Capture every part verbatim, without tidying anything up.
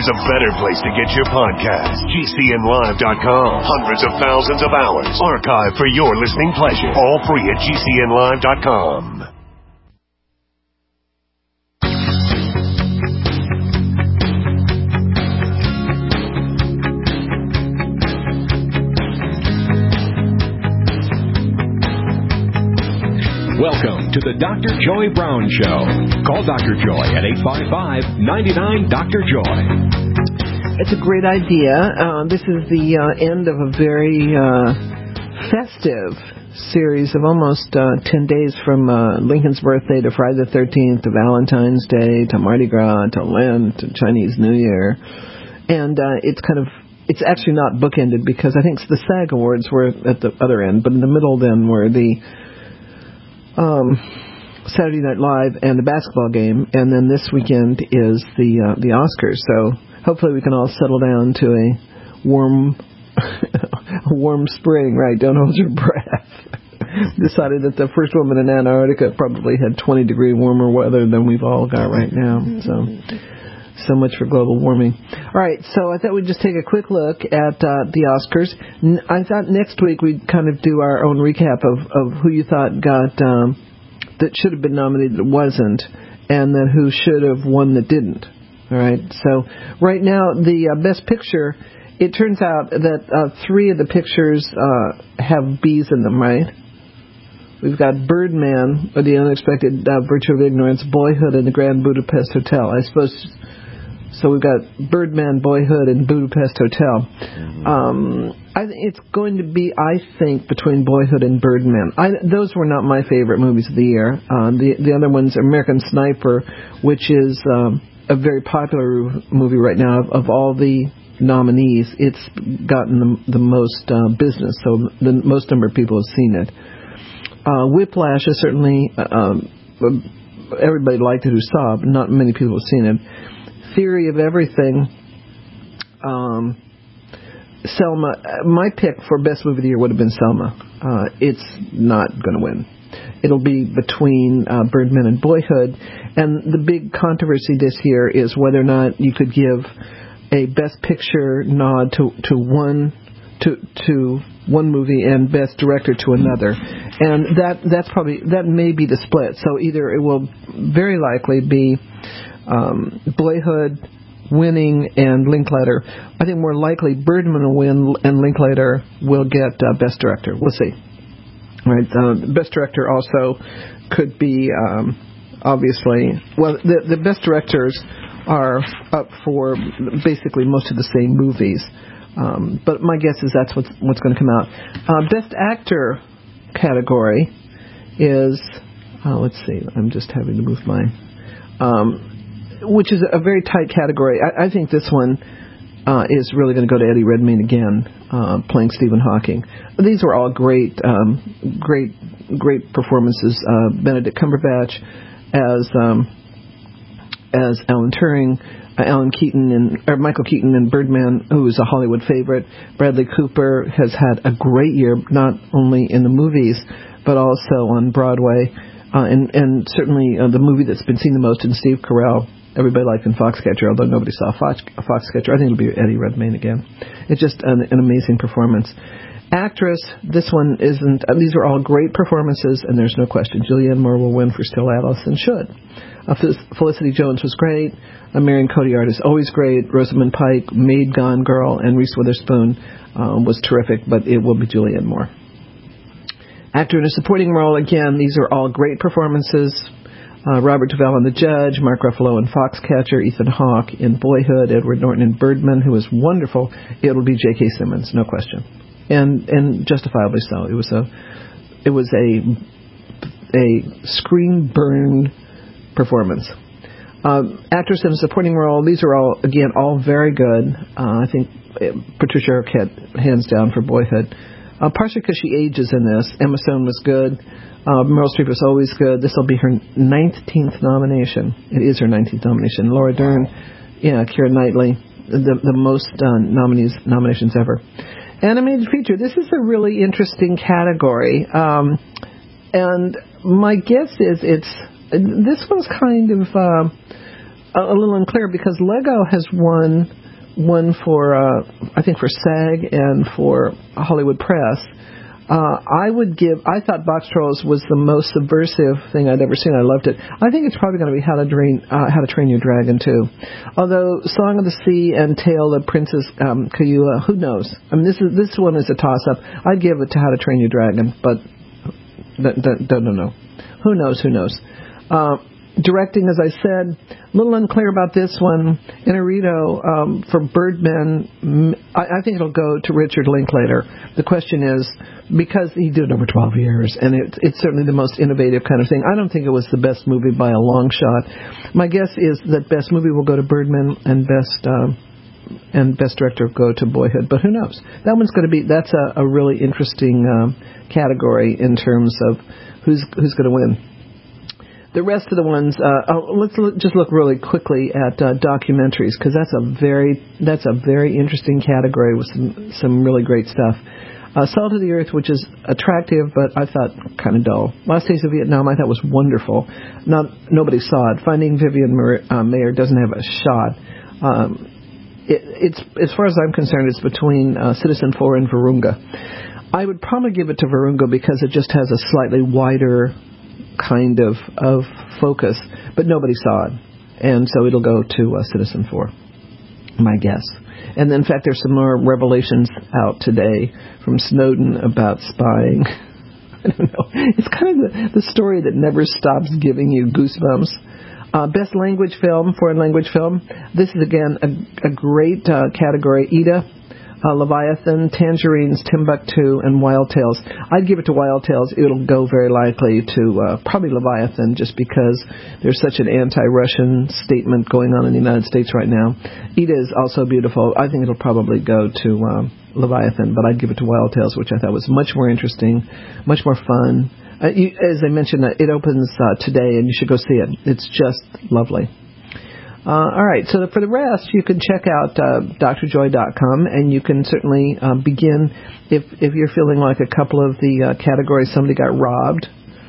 there's a better place to get your podcast. G C N live dot com. Hundreds of thousands of hours archived for your listening pleasure. All free at G C N live dot com. Welcome to the Doctor Joy Brown Show. Call Doctor Joy at eight five five, nine nine, Doctor Joy. It's a great idea. Uh, this is the uh, end of a very uh, festive series of almost uh, ten days from uh, Lincoln's birthday to Friday the thirteenth to Valentine's Day to Mardi Gras to Lent to Chinese New Year. And uh, it's kind of, it's actually not bookended because I think the SAG Awards were at the other end, but in the middle then were the Um, Saturday Night Live and the basketball game, and then this weekend is the uh, the Oscars. So hopefully we can all settle down to a warm, a warm spring. Right? Don't hold your breath. Decided that the first woman in Antarctica probably had twenty degree warmer weather than we've all got right now. So. So much for global warming. All right, so I thought we'd just take a quick look at uh, the Oscars. N- I thought next week we'd kind of do our own recap of, of who you thought got um, that should have been nominated that wasn't, and then who should have won that didn't. All right, so right now the uh, Best Picture, it turns out that uh, three of the pictures uh, have B's in them, right? We've got Birdman, or The Unexpected uh, Virtue of Ignorance, Boyhood, and The Grand Budapest Hotel. I suppose... So we've got Birdman, Boyhood, and Budapest Hotel. Mm-hmm. Um, I think it's going to be, I think, between Boyhood and Birdman. I, those were not my favorite movies of the year. Uh, the the other one's American Sniper, which is um, a very popular movie right now. Of, of all the nominees, it's gotten the, the most uh, business, so the most number of people have seen it. Uh, Whiplash is certainly, uh, um, everybody liked it who saw it, but not many people have seen it. Theory of Everything, um, Selma, my pick for Best Movie of the Year would have been Selma. Uh, it's not going to win. It'll be between uh, Birdman and Boyhood. And the big controversy this year is whether or not you could give a Best Picture nod to, to one to to one movie and Best Director to another. And that that's probably that may be the split. So either it will very likely be Um, Boyhood winning and Linklater. I think more likely Birdman will win and Linklater will get uh, Best Director. We'll see. All right. Uh, Best Director also could be um, obviously. Well, the the Best Directors are up for basically most of the same movies. Um, but my guess is that's what's what's going to come out. Uh, Best Actor category is. Uh, let's see. I'm just having to move my. Um, which is a very tight category. I, I think this one uh, is really going to go to Eddie Redmayne again, uh, playing Stephen Hawking. These were all great, um, great, great performances. Uh, Benedict Cumberbatch as um, as Alan Turing, uh, Alan Keaton and or Michael Keaton in Birdman, who is a Hollywood favorite. Bradley Cooper has had a great year, not only in the movies but also on Broadway, uh, and and certainly uh, the movie that's been seen the most in Steve Carell. Everybody liked in Foxcatcher, although nobody saw Fox, Foxcatcher. I think it'll be Eddie Redmayne again. It's just an, an amazing performance. Actress, this one isn't. Uh, these are all great performances, and there's no question. Julianne Moore will win for Still Alice and should. Uh, Felicity Jones was great. Uh, Marion Cotillard is always great. Rosamund Pike, Maid, Gone Girl, and Reese Witherspoon um, was terrific, but it will be Julianne Moore. Actor in a supporting role, again, these are all great performances. Uh, Robert Duvall in The Judge, Mark Ruffalo in Foxcatcher, Ethan Hawke in Boyhood, Edward Norton in Birdman, who was wonderful. It'll be J K. Simmons, no question, and and justifiably so. It was a it was a a screen burned performance. Uh, actress in a supporting role. These are all again all very good. Uh, I think Patricia Arquette hands down for Boyhood. Uh, partially because she ages in this. Emma Stone was good. Uh, Meryl Streep was always good. This will be her nineteenth nomination. It is her nineteenth nomination. Laura Dern, yeah, Keira Knightley, the the most uh, nominees nominations ever. Animated feature. This is a really interesting category, um, and my guess is it's this one's kind of uh, a, a little unclear because Lego has won one for, uh, I think, for SAG and for Hollywood Press. Uh, I would give, I thought Box Trolls was the most subversive thing I'd ever seen. I loved it. I think it's probably going to be How to Train, uh, How to Train Your Dragon, too. Although Song of the Sea and Tale of Princess um, Kaguya, who knows? I mean, this is this one is a toss-up. I'd give it to How to Train Your Dragon, but don't, don't know. Who knows, who knows? Uh, directing, as I said, a little unclear about this one. Inarito, um, for Birdman, I, I think it'll go to Richard Linklater. The question is, because he did it over twelve years, and it, it's certainly the most innovative kind of thing. I don't think it was the best movie by a long shot. My guess is that best movie will go to Birdman, and best uh, and best director will go to Boyhood. But who knows? That one's going to be that's a, a really interesting um, category in terms of who's who's going to win. The rest of the ones, uh, oh, let's look, just look really quickly at uh, documentaries because that's a very that's a very interesting category with some some really great stuff. Uh, Salt of the Earth, which is attractive, but I thought kind of dull. Last Days of Vietnam, I thought was wonderful. Not nobody saw it. Finding Vivian uh, Mayer doesn't have a shot. Um, it, it's as far as I'm concerned, it's between uh, Citizen Four and Virunga. I would probably give it to Virunga because it just has a slightly wider kind of of focus, but nobody saw it, and so it'll go to uh, Citizen Four. My guess. And then, in fact, there's some more revelations out today from Snowden about spying. I don't know. It's kind of the, the story that never stops giving you goosebumps. Uh, best language film, foreign language film. This is, again, a, a great uh, category. Ida, uh, Leviathan, Tangerines, Timbuktu, and Wild Tales. I'd give it to Wild Tales. It'll go very likely to uh, probably Leviathan just because there's such an anti-Russian statement going on in the United States right now. Ida is also beautiful. I think it'll probably go to um, Leviathan, but I'd give it to Wild Tales, which I thought was much more interesting, much more fun. Uh, you, as I mentioned, uh, it opens uh, today, and you should go see it. It's just lovely. Uh, all right, so for the rest, you can check out uh, D R joy dot com, and you can certainly uh, begin if if you're feeling like a couple of the uh, categories somebody got robbed.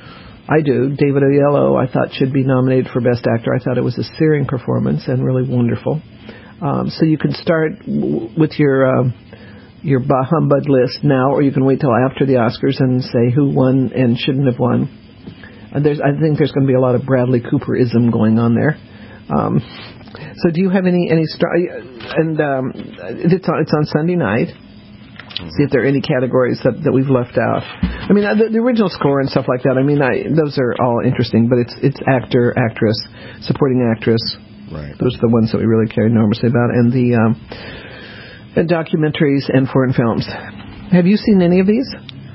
I do. David Oyelowo, I thought, should be nominated for Best Actor. I thought it was a searing performance and really wonderful. Um, so you can start w- with your uh, your bah humbug list now, or you can wait till after the Oscars and say who won and shouldn't have won. And there's, I think there's going to be a lot of Bradley Cooper-ism going on there. Um, so do you have any any star? And um, it's on it's on Sunday night. See if there are any categories that, that we've left out. I mean, the, the original score and stuff like that. I mean, I, those are all interesting, but it's it's actor, actress, supporting actress. Right. Those are the ones that we really care enormously about, and the um, and documentaries and foreign films. Have you seen any of these?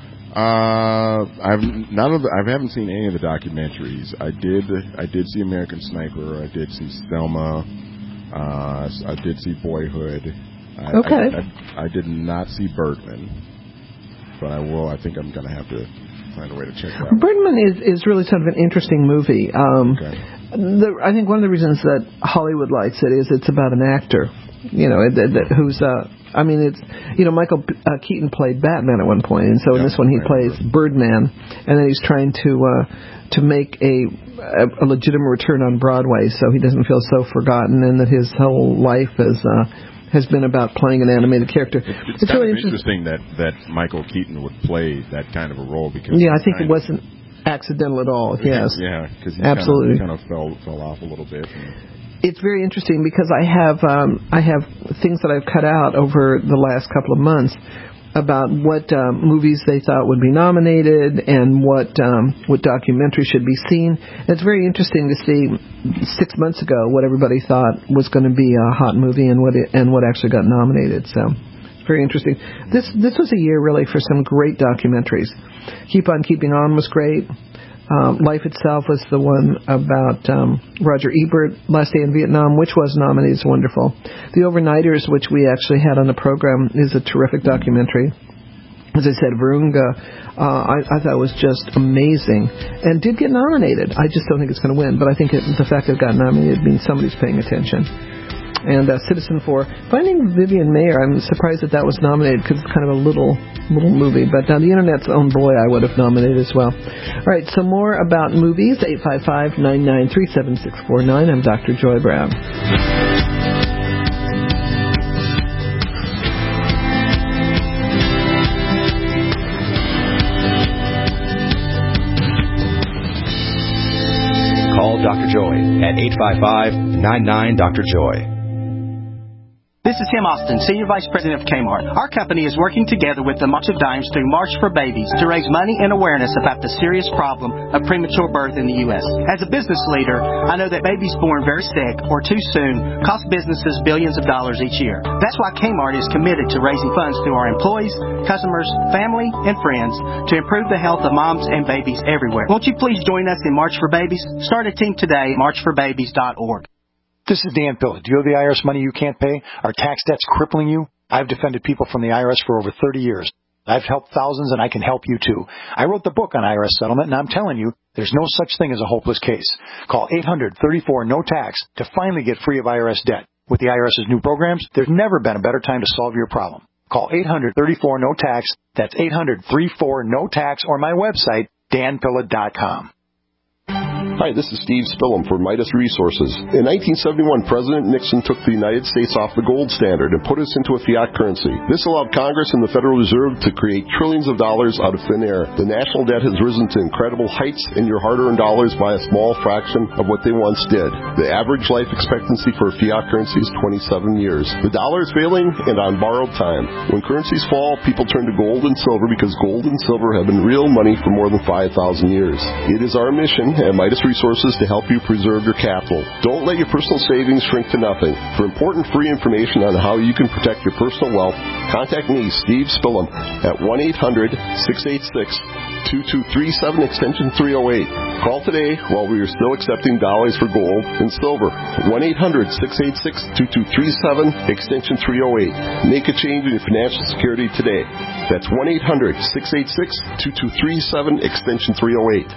Uh, I've none of the, I haven't seen any of the documentaries. I did I did see American Sniper. I did see Selma. Uh, I did see Boyhood. I, okay. I, I, I did not see Birdman, but I will. I think I'm going to have to find a way to check that. Birdman is is really sort of an interesting movie. Um, okay. the, I think one of the reasons that Hollywood likes it is it's about an actor. You know, that, that, who's, uh, I mean, it's, you know, Michael uh, Keaton played Batman at one point, and so in yeah, this one he right, plays right. Birdman, and then he's trying to uh, to make a, a a legitimate return on Broadway, so he doesn't feel so forgotten, and that his whole life is uh, has been about playing an animated character. It's, it's, it's kind really of interesting that that Michael Keaton would play that kind of a role because yeah, I think it of, wasn't accidental at all. Yes, yeah, because he absolutely kind of, kind of fell fell off a little bit. And, it's very interesting because I have um, I have things that I've cut out over the last couple of months about what um, movies they thought would be nominated and what um, what documentaries should be seen. And it's very interesting to see six months ago what everybody thought was going to be a hot movie and what it, and what actually got nominated. So it's very interesting. This this was a year really for some great documentaries. Keep on Keeping On was great. Um, Life Itself was the one about um, Roger Ebert, Last Day in Vietnam, which was nominated. It's wonderful. The Overnighters, which we actually had on the program, is a terrific documentary. As I said, Virunga, uh, I, I thought was just amazing and did get nominated. I just don't think it's going to win, but I think it, the fact that it got nominated means somebody's paying attention. and uh, Citizen four. Finding Vivian Mayer, I'm surprised that that was nominated because it's kind of a little little movie. But uh, The Internet's Own Boy I would have nominated as well. All right, so more about movies, eight five five, nine nine three, seven six four nine. I'm Doctor Joy Brown. Call Doctor Joy at eight five five, nine nine, Doctor Joy. This is Tim Austin, Senior Vice President of Kmart. Our company is working together with the March of Dimes through March for Babies to raise money and awareness about the serious problem of premature birth in the U S. As a business leader, I know that babies born very sick or too soon cost businesses billions of dollars each year. That's why Kmart is committed to raising funds through our employees, customers, family, and friends to improve the health of moms and babies everywhere. Won't you please join us in March for Babies? Start a team today at march for babies dot org. This is Dan Pilla. Do you owe the I R S money you can't pay? Are tax debts crippling you? I've defended people from the I R S for over thirty years. I've helped thousands, and I can help you, too. I wrote the book on I R S settlement, and I'm telling you, there's no such thing as a hopeless case. Call eight hundred, thirty-four, no tax to finally get free of I R S debt. With the IRS's new programs, there's never been a better time to solve your problem. Call eight hundred, thirty-four, no tax. That's eight hundred, thirty-four, no tax, or my website, dan pilla dot com. Hi, this is Steve Spillum for Midas Resources. In nineteen seventy-one, President Nixon took the United States off the gold standard and put us into a fiat currency. This allowed Congress and the Federal Reserve to create trillions of dollars out of thin air. The national debt has risen to incredible heights, and your hard-earned dollars by a small fraction of what they once did. The average life expectancy for a fiat currency is twenty-seven years. The dollar is failing and on borrowed time. When currencies fall, people turn to gold and silver because gold and silver have been real money for more than five thousand years. It is our mission at Midas Resources to help you preserve your capital. Don't let your personal savings shrink to nothing. For important free information on how you can protect your personal wealth, contact me, Steve Spillum, at one eight hundred, six eight six, two two three seven, extension three oh eight. Call today while we are still accepting dollars for gold and silver. one eight hundred, six eight six, two two three seven, extension three oh eight. Make a change in your financial security today. That's one eight hundred, six eight six, two two three seven, extension three oh eight.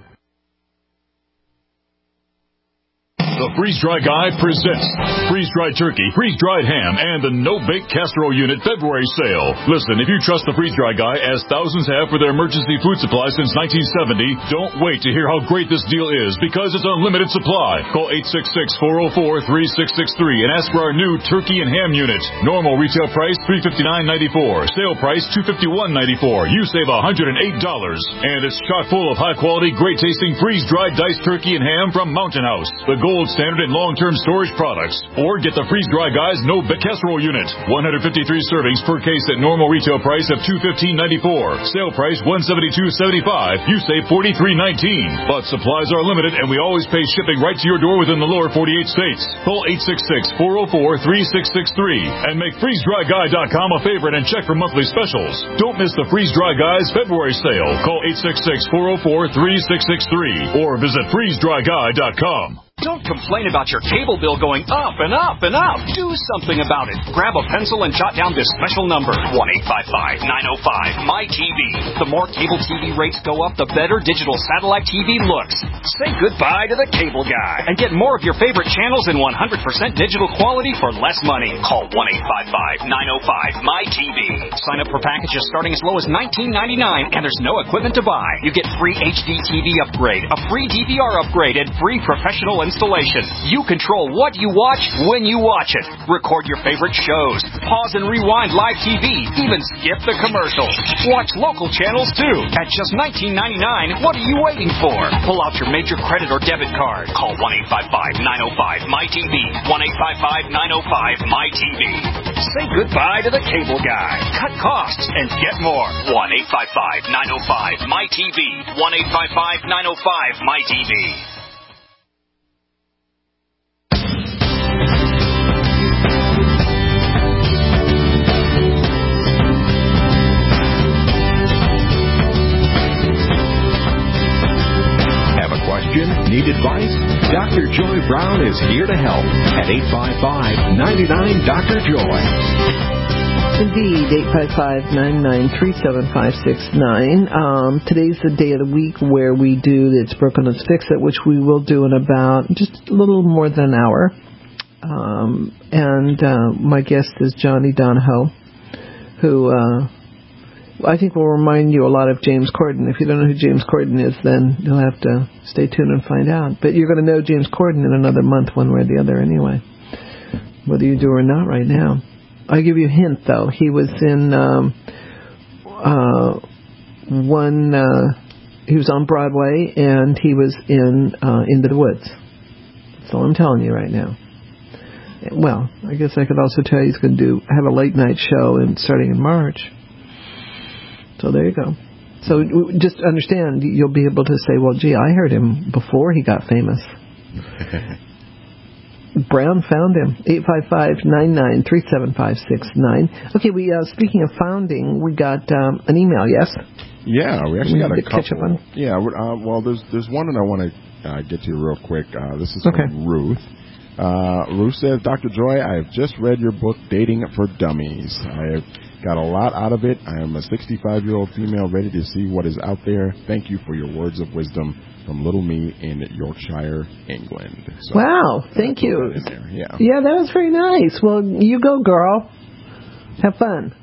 The Freeze-Dry Guy presents freeze-dried turkey, freeze-dried ham, and the no-bake casserole unit February sale. Listen, if you trust the Freeze-Dry Guy, as thousands have for their emergency food supply since nineteen seventy, don't wait to hear how great this deal is, because it's unlimited supply. Call eight six six, four oh four, three six six three and ask for our new turkey and ham unit. Normal retail price three hundred fifty-nine dollars and ninety-four cents. Sale price two hundred fifty-one dollars and ninety-four cents. You save one hundred eight dollars. And it's chock full of high-quality, great-tasting freeze-dried diced turkey and ham from Mountain House, the gold standard in long-term storage products. Or get the Freeze-Dry Guy's no-bake casserole unit. one hundred fifty-three servings per case at normal retail price of two hundred fifteen dollars and ninety-four cents. Sale price one hundred seventy-two dollars and seventy-five cents. You save forty-three dollars and nineteen cents. But supplies are limited, and we always pay shipping right to your door within the lower forty-eight states. Call eight six six, four oh four, three six six three and make freeze dry guy dot com a favorite and check for monthly specials. Don't miss the Freeze-Dry Guy's February sale. Call eight six six, four oh four, three six six three or visit freeze dry guy dot com. Don't complain about your cable bill going up and up and up. Do something about it. Grab a pencil and jot down this special number, one eight five five, nine oh five, M Y T V. The more cable T V rates go up, the better digital satellite T V looks. Say goodbye to the cable guy and get more of your favorite channels in one hundred percent digital quality for less money. Call one eight five five, nine oh five, M Y T V. Sign up for packages starting as low as nineteen ninety-nine, and there's no equipment to buy. You get free H D T V upgrade, a free D V R upgrade, and free professional installation. You control what you watch when you watch it. Record your favorite shows. Pause and rewind live T V. Even skip the commercials. Watch local channels too. At just nineteen ninety-nine, what are you waiting for? Pull out your major credit or debit card. Call one eight five five, nine oh five, M Y T V. one eight five five, nine oh five, M Y T V. Say goodbye to the cable guy. Cut costs and get more. one eight five five, nine oh five, M Y T V. one eight five five, nine oh five, M Y T V. Need advice? Doctor Joy Brown is here to help at eight five five, nine nine, Doctor Joy. Indeed, eight five five, nine nine three, seven five six nine. Um, today's the day of the week where we do It's Broken, Let's Fix It, which we will do in about just a little more than an hour. Um, and uh, my guest is Johnny Donahoe, who uh, I think will remind you a lot of James Corden. If you don't know who James Corden is, then you'll have to stay tuned and find out. But you're going to know James Corden in another month, one way or the other anyway, whether you do or not right now. I'll give you a hint, though. He was in um, uh, one, uh, he was on Broadway, and he was in uh, Into the Woods. That's all I'm telling you right now. Well, I guess I could also tell you he's going to do have a late night show in, starting in March. So there you go. So just understand, you'll be able to say, well, gee, I heard him before he got famous. Brown found him. eight five five, nine nine three, seven five six nine. Okay, we uh, speaking of founding, we got um, an email, yes? Yeah, we actually we got a couple. Catch up on? Yeah, uh, well, there's there's one that I want to uh, get to real quick. Uh, this is okay. from Ruth. Uh, Ruth says, Doctor Joy, I have just read your book, Dating for Dummies. I have got a lot out of it. I am a sixty-five-year-old female ready to see what is out there. Thank you for your words of wisdom from little me in Yorkshire, England. So, wow, thank you. Yeah. yeah, that was very nice. Well, you go, girl. Have fun.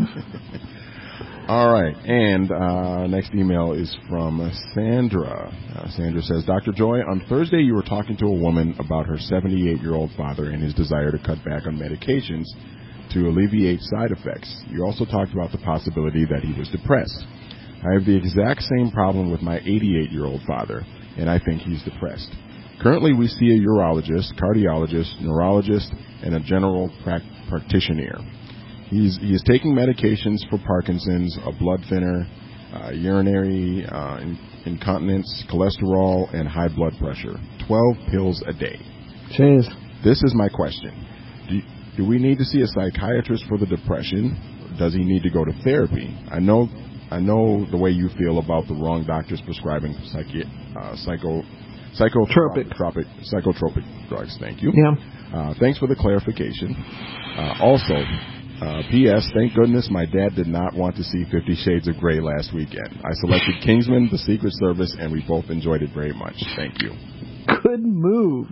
All right, and uh, next email is from Sandra. Uh, Sandra says, Doctor Joy, on Thursday you were talking to a woman about her seventy-eight-year-old father and his desire to cut back on medications to alleviate side effects. You also talked about the possibility that he was depressed. I have the exact same problem with my eighty-eight-year-old father, and I think he's depressed. Currently, we see a urologist, cardiologist, neurologist, and a general pra- practitioner. He's he is taking medications for Parkinson's, a blood thinner, uh, urinary uh, in, incontinence, cholesterol, and high blood pressure. Twelve pills a day. Jeez. This is my question. Do, do we need to see a psychiatrist for the depression? Or does he need to go to therapy? I know I know the way you feel about the wrong doctors prescribing psychi- uh, psycho psychotropic tropic, psychotropic drugs. Thank you. Yeah. Uh, thanks for the clarification. Uh, also. Uh, P S. Thank goodness my dad did not want to see Fifty Shades of Grey last weekend. I selected Kingsman, The Secret Service, and we both enjoyed it very much. Thank you. Good move.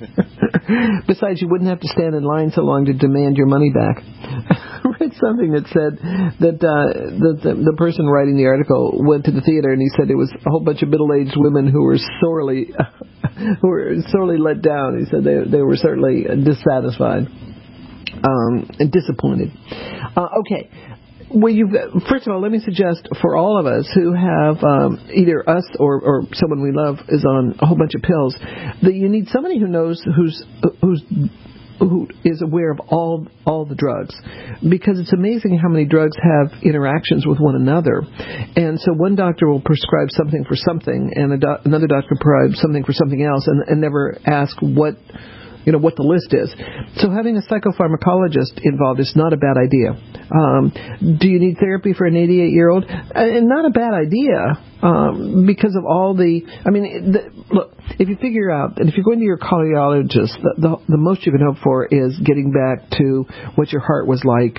Besides, you wouldn't have to stand in line so long to demand your money back. I read something that said that uh, the, the the person writing the article went to the theater and he said it was a whole bunch of middle-aged women who were sorely who were sorely let down. He said they they were certainly dissatisfied. Um, and disappointed. Uh, okay. Well, you've, first of all, let me suggest for all of us who have um, either us or, or someone we love is on a whole bunch of pills, that you need somebody who knows who's who's who is aware of all all the drugs, because it's amazing how many drugs have interactions with one another. And so one doctor will prescribe something for something, and a do- another doctor prescribes something for something else, and, and never ask what. You know, what the list is. So having a psychopharmacologist involved is not a bad idea. Um, do you need therapy for an eighty-eight-year-old? And not a bad idea um, because of all the, I mean, the, look, if you figure out that if you're going to your cardiologist, the, the, the most you can hope for is getting back to what your heart was like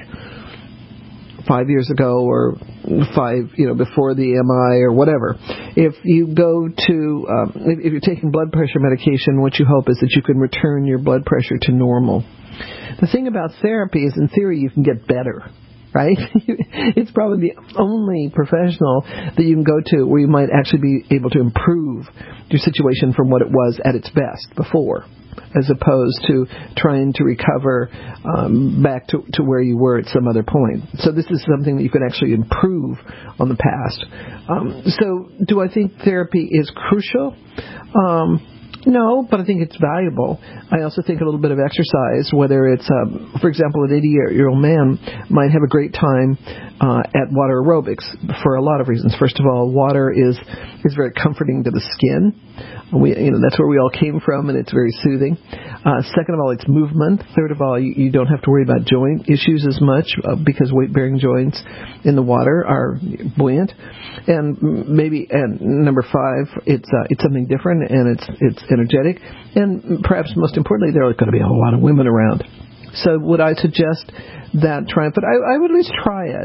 five years ago or five, you know, before the M I or whatever. If you go to, um, if, if you're taking blood pressure medication, what you hope is that you can return your blood pressure to normal. The thing about therapy is, in theory, you can get better, right? It's probably the only professional that you can go to where you might actually be able to improve your situation from what it was at its best before, as opposed to trying to recover um, back to, to where you were at some other point. So this is something that you can actually improve on the past. Um, so do I think therapy is crucial? Um, no, but I think it's valuable. I also think a little bit of exercise, whether it's, um, for example, an eighty-year-old man might have a great time uh, at water aerobics for a lot of reasons. First of all, water is is very comforting to the skin. We, you know, that's where we all came from, and it's very soothing. Uh, second of all, it's movement. Third of all, you, you don't have to worry about joint issues as much uh, because weight-bearing joints in the water are buoyant. And maybe, and number five, it's uh, it's something different, and it's it's energetic. And perhaps most importantly, there are going to be a whole lot of women around. So would I suggest that try it? But I, I would at least try it.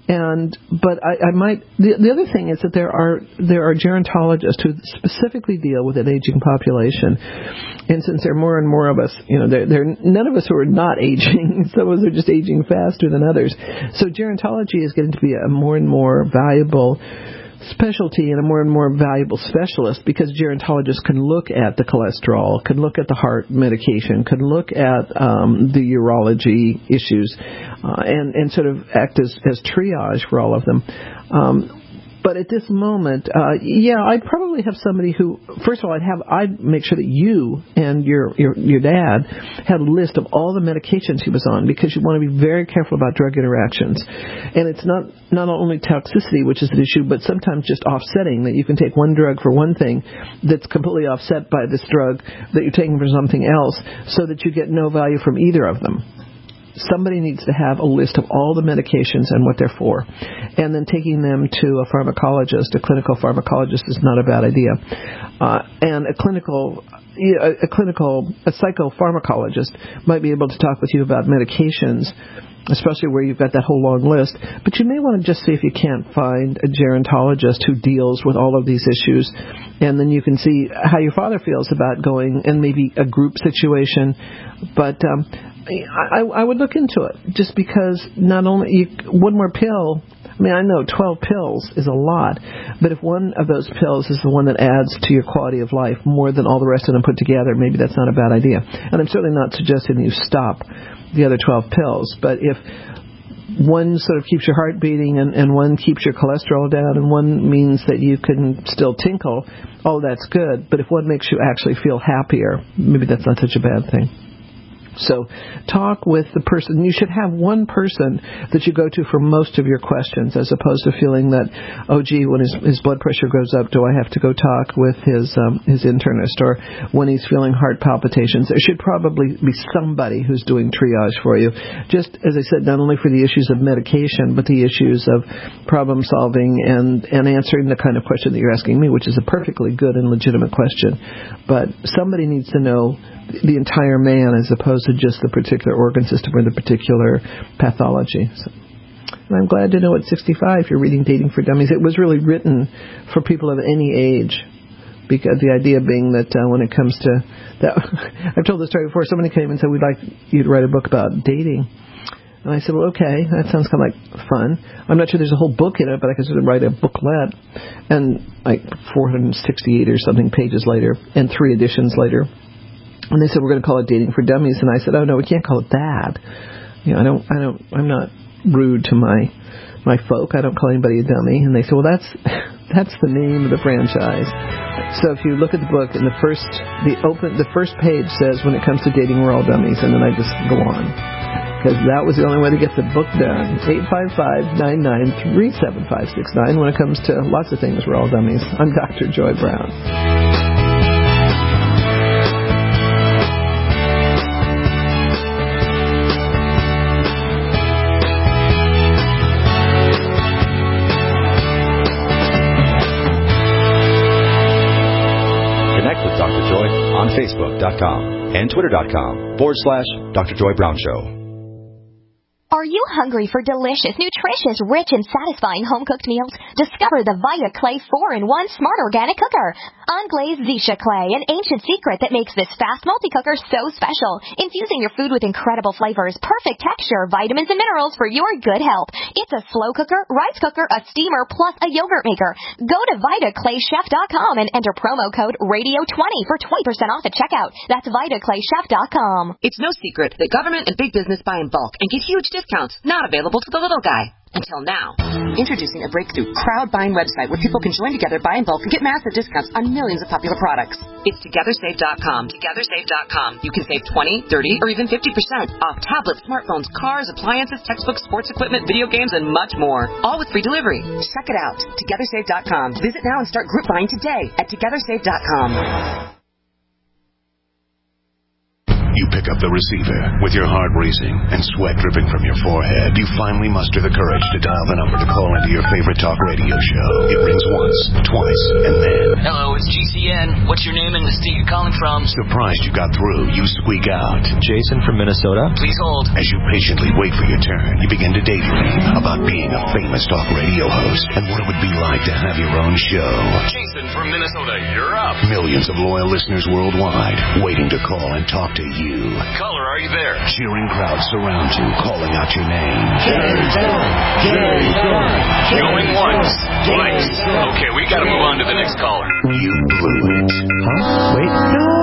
And but I, I might the, the other thing is that there are there are gerontologists who specifically deal with an aging population, and since there are more and more of us, you know, there there are none of us who are not aging. Some of us are just aging faster than others. So gerontology is getting to be a more and more valuable specialty and a more and more valuable specialist, because gerontologists can look at the cholesterol, can look at the heart medication, can look at um, the urology issues, uh, and, and sort of act as, as triage for all of them. Um, But at this moment, uh, yeah, I'd probably have somebody who, first of all, I'd have, I'd make sure that you and your, your, your dad had a list of all the medications he was on, because you want to be very careful about drug interactions. And it's not, not only toxicity, which is an issue, but sometimes just offsetting, that you can take one drug for one thing that's completely offset by this drug that you're taking for something else, so that you get no value from either of them. Somebody needs to have a list of all the medications and what they're for. And then taking them to a pharmacologist, a clinical pharmacologist, is not a bad idea. Uh, and a clinical, a clinical, a psychopharmacologist might be able to talk with you about medications, especially where you've got that whole long list. But you may want to just see if you can't find a gerontologist who deals with all of these issues. And then you can see how your father feels about going, and maybe a group situation. But um, I, I would look into it, just because not only you, one more pill. I mean, I know twelve pills is a lot, but if one of those pills is the one that adds to your quality of life more than all the rest of them put together, maybe that's not a bad idea. And I'm certainly not suggesting you stop the other twelve pills, but if one sort of keeps your heart beating and, and one keeps your cholesterol down and one means that you can still tinkle, oh, that's good. But if one makes you actually feel happier, maybe that's not such a bad thing. So talk with the person. You should have one person that you go to for most of your questions, as opposed to feeling that, oh, gee, when his, his blood pressure goes up, do I have to go talk with his um, his internist? Or when he's feeling heart palpitations, there should probably be somebody who's doing triage for you. Just, as I said, not only for the issues of medication, but the issues of problem solving and, and answering the kind of question that you're asking me, which is a perfectly good and legitimate question. But somebody needs to know the entire man, as opposed to just the particular organ system or the particular pathology. So, and I'm glad to know at sixty-five you're reading Dating for Dummies. It was really written for people of any age, because the idea being that uh, when it comes to that, I've told this story before. Somebody came and said, we'd like you to write a book about dating. And I said, well, okay, that sounds kind of like fun. I'm not sure there's a whole book in it, but I could sort of write a booklet. And like four hundred sixty-eight or something pages later, and three editions later, and they said, we're going to call it Dating for Dummies. And I said, oh, no, we can't call it that. You know, I don't, I don't, I'm not rude to my my folk. I don't call anybody a dummy. And they said, well, that's that's the name of the franchise. So if you look at the book, in the first, the open, the first page says, when it comes to dating, we're all dummies. And then I just go on, because that was the only way to get the book done. eight five five, nine nine three, seven five six nine. When it comes to lots of things, we're all dummies. I'm Doctor Joy Brown. Facebook.com and Twitter.com forward slash Doctor Joy Brown Show. Are you hungry for delicious, nutritious, rich, and satisfying home-cooked meals? Discover the Vita Clay four in one Smart Organic Cooker. Unglazed Zisha Clay, an ancient secret that makes this fast multi-cooker so special. Infusing your food with incredible flavors, perfect texture, vitamins, and minerals for your good health. It's a slow cooker, rice cooker, a steamer, plus a yogurt maker. Go to Vita Clay Chef dot com and enter promo code radio twenty for twenty percent off at checkout. That's Vita Clay Chef dot com. It's no secret that government and big business buy in bulk and get huge discounts, not available to the little guy. Until now. Introducing a breakthrough crowd buying website where people can join together, buy in bulk, and get massive discounts on millions of popular products. It's Together Save dot com. Together Save dot com. You can save twenty, thirty, or even fifty percent off tablets, smartphones, cars, appliances, textbooks, sports equipment, video games, and much more. All with free delivery. Check it out. Together Save dot com. Visit now and start group buying today at Together Save dot com. You pick pick up the receiver. With your heart racing and sweat dripping from your forehead, you finally muster the courage to dial the number to call into your favorite talk radio show. It rings once, twice, and then... Hello, it's G C N. What's your name and the state you're calling from? Surprised you got through, you squeak out. Jason from Minnesota. Please hold. As you patiently wait for your turn, you begin to daydream about being a famous talk radio host and what it would be like to have your own show. Jason from Minnesota, you're up. Millions of loyal listeners worldwide waiting to call and talk to you. Caller, are you there? Cheering crowds surround you, calling out your name. Jason! Jason! Going once, twice. Okay, we gotta move on to the next caller. You blew it. Huh? Wait.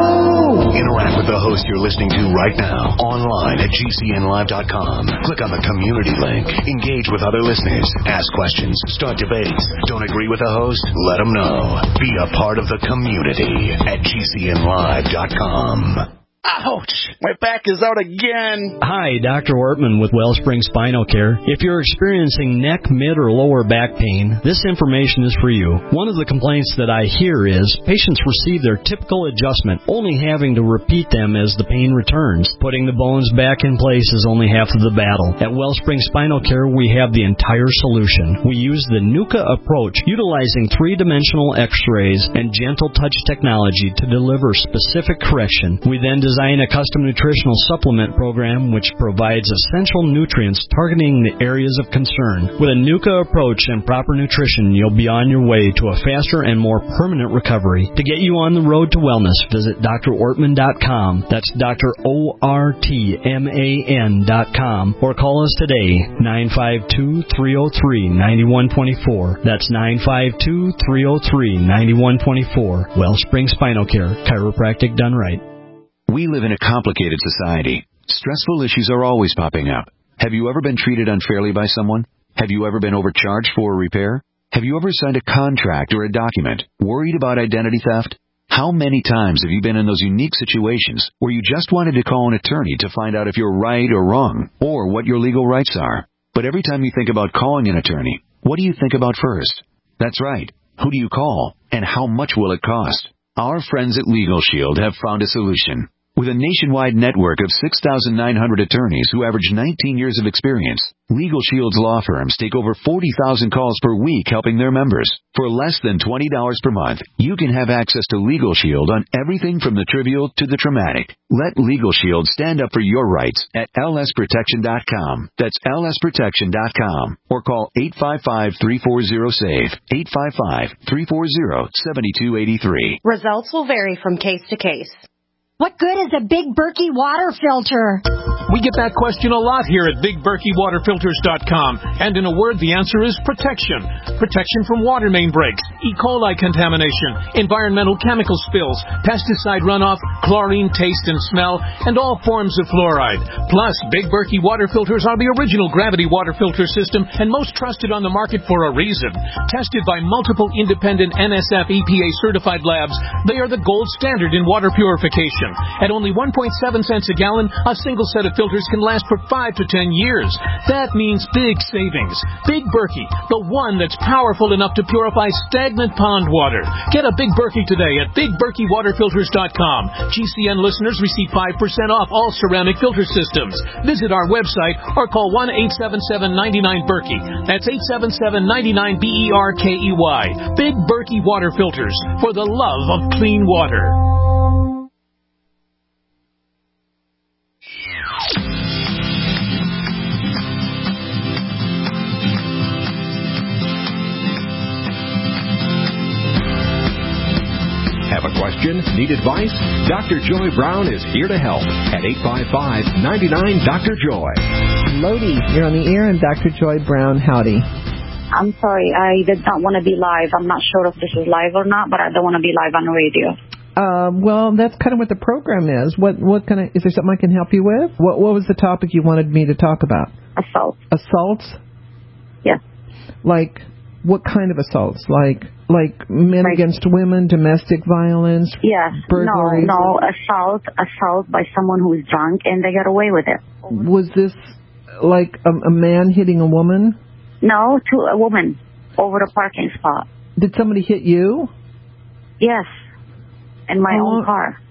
No! Interact with the host you're listening to right now, online at G C N live dot com. Click on the community link. Engage with other listeners. Ask questions. Start debates. Don't agree with the host? Let them know. Be a part of the community at G C N live dot com. Ouch! My back is out again. Hi, Doctor Ortman with Wellspring Spinal Care. If you're experiencing neck, mid, or lower back pain, this information is for you. One of the complaints that I hear is patients receive their typical adjustment, only having to repeat them as the pain returns. Putting the bones back in place is only half of the battle. At Wellspring Spinal Care, we have the entire solution. We use the NUCA approach, utilizing three-dimensional x-rays and gentle touch technology to deliver specific correction. We then design a custom nutritional supplement program which provides essential nutrients targeting the areas of concern. With a NUCA approach and proper nutrition, you'll be on your way to a faster and more permanent recovery. To get you on the road to wellness, visit D R ortman dot com. That's Doctor O R T M A N dot com. Or call us today, nine five two, three oh three, nine one two four. That's nine five two, three oh three, nine one two four. Wellspring Spinal Care, chiropractic done right. We live in a complicated society. Stressful issues are always popping up. Have you ever been treated unfairly by someone? Have you ever been overcharged for a repair? Have you ever signed a contract or a document worried about identity theft? How many times have you been in those unique situations where you just wanted to call an attorney to find out if you're right or wrong, or what your legal rights are? But every time you think about calling an attorney, what do you think about first? That's right. Who do you call, and how much will it cost? Our friends at Legal Shield have found a solution. With a nationwide network of six thousand nine hundred attorneys who average nineteen years of experience, Legal Shield's law firms take over forty thousand calls per week helping their members. For less than twenty dollars per month, you can have access to Legal Shield on everything from the trivial to the traumatic. Let Legal Shield stand up for your rights at L S protection dot com. That's L S protection dot com. Or call eight five five, three four zero, S A V E, eight five five, three four zero, seven two eight three. Results will vary from case to case. What good is a Big Berkey water filter? We get that question a lot here at big berkey water filters dot com. And in a word, the answer is protection. Protection from water main breaks, E. coli contamination, environmental chemical spills, pesticide runoff, chlorine taste and smell, and all forms of fluoride. Plus, Big Berkey water filters are the original gravity water filter system and most trusted on the market for a reason. Tested by multiple independent N S F E P A certified labs, they are the gold standard in water purification. At only one point seven cents a gallon, a single set of filters can last for five to ten years. That means big savings. Big Berkey, the one that's powerful enough to purify stagnant pond water. Get a Big Berkey today at big berkey water filters dot com. G C N listeners receive five percent off all ceramic filter systems. Visit our website or call one eight seven seven, nine nine, Berkey. That's eight seven seven, nine nine, B E R K E Y. Big Berkey water filters for the love of clean water. Have a question? Need advice? Doctor Joy Brown is here to help at eight five five, nine nine, Doctor Joy. Lodi, you're on the air, and Doctor Joy Brown, howdy. I'm sorry, I did not want to be live. I'm not sure if this is live or not, but I don't want to be live on the radio. Uh, well, that's kind of what the program is. What what kind of, is there something I can help you with? What what was the topic you wanted me to talk about? Assault. Assaults? Yes. Like, what kind of assaults? Like like men like, against women, domestic violence? Yes. Burglaries? No, no, assault, assault by someone who is drunk and they get away with it. Was this like a, a man hitting a woman? No, to a woman over a parking spot. Did somebody hit you? Yes. In my how own long, car.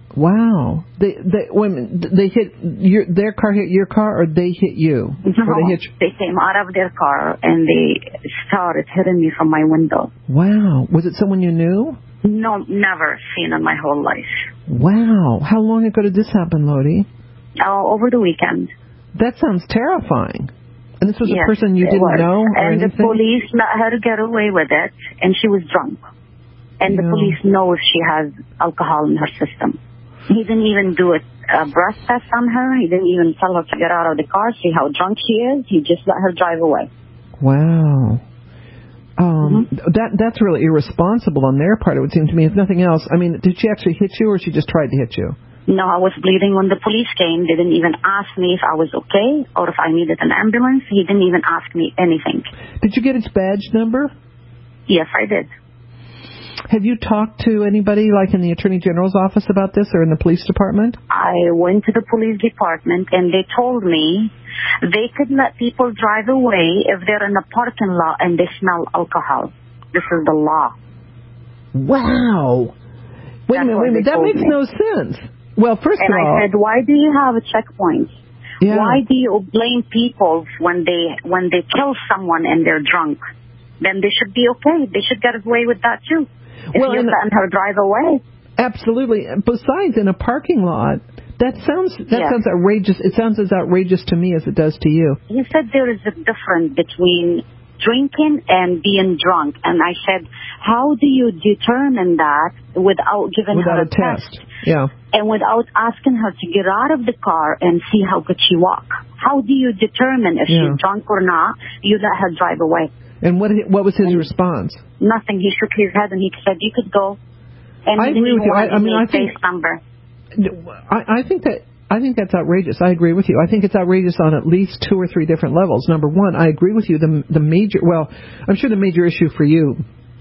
Wow. They they wait a minute, they hit your their car hit your car or they hit you? No, or they hit you? They came out of their car and they started hitting me from my window. Wow. Was it someone you knew? No, never seen in my whole life. Wow. How long ago did this happen, Lodi? Oh, over the weekend. That sounds terrifying. And this was yes, a person you didn't was. know or And anything? the police let her get away with it, and she was drunk. And yeah. the police knows she has alcohol in her system. He didn't even do a, a breath test on her. He didn't even tell her to get out of the car, see how drunk she is. He just let her drive away. Wow. Um, mm-hmm. that That's really irresponsible on their part, it would seem to me. If nothing else, I mean, did she actually hit you or she just tried to hit you? No, I was bleeding when the police came. They didn't even ask me if I was okay or if I needed an ambulance. He didn't even ask me anything. Did you get its badge number? Yes, I did. Have you talked to anybody, like in the Attorney General's office about this or in the police department? I went to the police department, and they told me they could let people drive away if they're in a parking lot and they smell alcohol. This is the law. Wow. Wait That's a minute, wait a minute. That makes me. no sense. Well, first and of all... And I said, why do you have a checkpoint? Yeah. Why do you blame people when they when they kill someone and they're drunk? Then they should be okay. They should get away with that, too. If well, you're letting her drive away. Absolutely. Besides, in a parking lot, that sounds that yes. sounds outrageous. It sounds as outrageous to me as it does to you. You said there is a difference between drinking and being drunk. And I said, how do you determine that without giving without her a, a test? test? Yeah. And without asking her to get out of the car and see how could she walk? How do you determine if yeah. she's drunk or not? You let her drive away. And what what was his response? Nothing. He shook his head and he said, you could go. And I agree with you. I, I mean, I think, number. I, I think that I think that's outrageous. I agree with you. I think it's outrageous on at least two or three different levels. Number one, I agree with you. The the major, well, I'm sure the major issue for you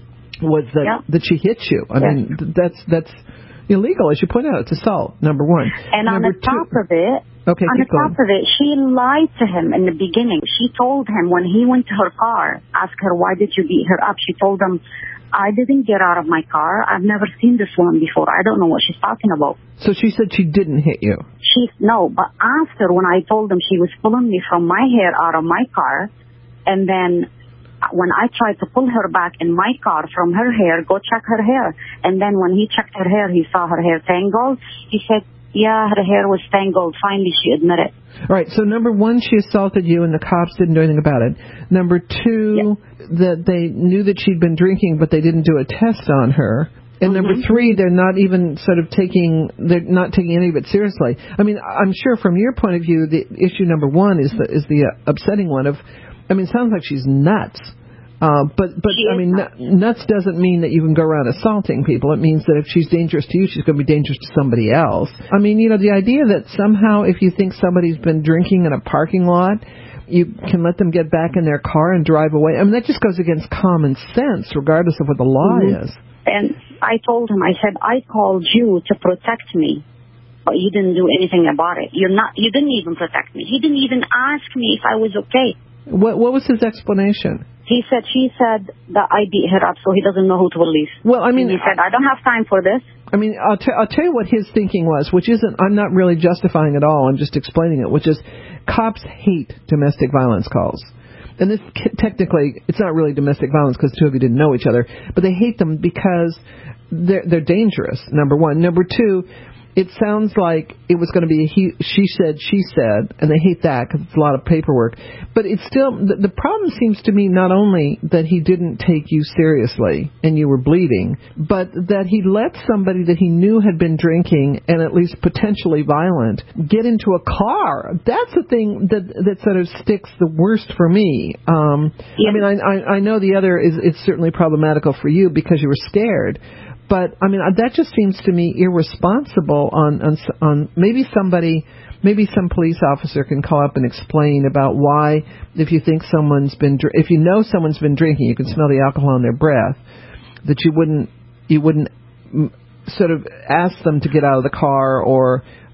was that yeah. that she hit you. I yeah. mean, that's that's illegal, as you point out. It's assault. Number one. And number on the top two, of it, okay, on the going. top of it, she lied to him in the beginning. She told him when he went to her car, asked her, why did you beat her up? She told him, I didn't get out of my car. I've never seen this woman before. I don't know what she's talking about. So she said she didn't hit you? She No, but after when I told him she was pulling me from my hair out of my car, and then when I tried to pull her back in my car from her hair, go check her hair. And then when he checked her hair, he saw her hair tangled. He said, yeah, her hair was tangled. Finally, she admitted. All right, so number one, she assaulted you and the cops didn't do anything about it. Number two, yeah. that they knew that she'd been drinking, but they didn't do a test on her. And mm-hmm. number three, they're not even sort of taking, they're not taking any of it seriously. I mean, I'm sure from your point of view, the issue number one is the, is the uh, upsetting one of, I mean, it sounds like she's nuts. Uh, but, but I mean, nuts. nuts doesn't mean that you can go around assaulting people. It means that if she's dangerous to you, she's going to be dangerous to somebody else. I mean, you know, the idea that somehow if you think somebody's been drinking in a parking lot, you can let them get back in their car and drive away. I mean, that just goes against common sense, regardless of what the law mm-hmm. is. And I told him, I said, I called you to protect me, but you didn't do anything about it. You're not, you didn't even protect me. He didn't even ask me if I was okay. What, what was his explanation? He said, she said that I beat her up, so he doesn't know who to release. Well, I mean, and he said, I don't have time for this. I mean, I'll, t- I'll tell you what his thinking was, which isn't, I'm not really justifying it all, I'm just explaining it, which is cops hate domestic violence calls. And this, technically, it's not really domestic violence because the two of you didn't know each other, but they hate them because they're, they're dangerous, number one. Number two, it sounds like it was going to be a he, she said, she said, and they hate that because it's a lot of paperwork. But it's still, the, the problem seems to me not only that he didn't take you seriously and you were bleeding, but that he let somebody that he knew had been drinking and at least potentially violent get into a car. That's the thing that that sort of sticks the worst for me. Um, yeah. I mean, I, I, I know the other is it's certainly problematical for you because you were scared. But, I mean, that just seems to me irresponsible on, on, on maybe somebody, maybe some police officer can call up and explain about why, if you think someone's been, if you know someone's been drinking, you can smell the alcohol in their breath, that you wouldn't, you wouldn't sort of ask them to get out of the car or